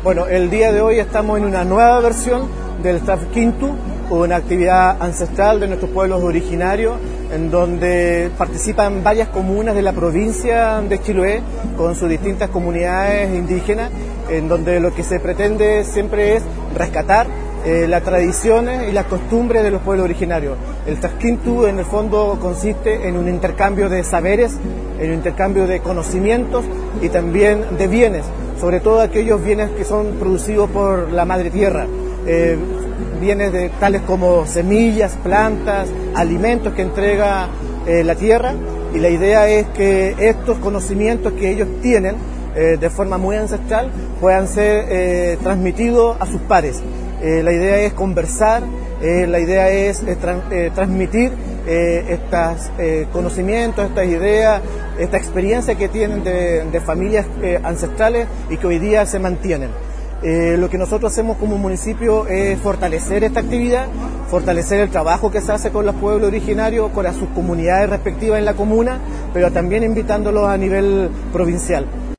Bueno, el día de hoy estamos en una nueva versión del Tafkintu, una actividad ancestral de nuestros pueblos originarios, en donde participan varias comunas de la provincia de Chiloé con sus distintas comunidades indígenas, en donde lo que se pretende siempre es rescatar las tradiciones y las costumbres de los pueblos originarios. El Tafkintu en el fondo consiste en un intercambio de saberes, en un intercambio de conocimientos y también de bienes, sobre todo aquellos bienes que son producidos por la madre tierra, bienes tales como semillas, plantas, alimentos que entrega la tierra, y la idea es que estos conocimientos que ellos tienen de forma muy ancestral puedan ser transmitidos a sus pares. La idea es conversar, la idea es transmitir estos conocimientos, estas ideas, esta experiencia que tienen de familias ancestrales y que hoy día se mantienen. Lo que nosotros hacemos como municipio es fortalecer esta actividad, fortalecer el trabajo que se hace con los pueblos originarios, con sus comunidades respectivas en la comuna, pero también invitándolos a nivel provincial.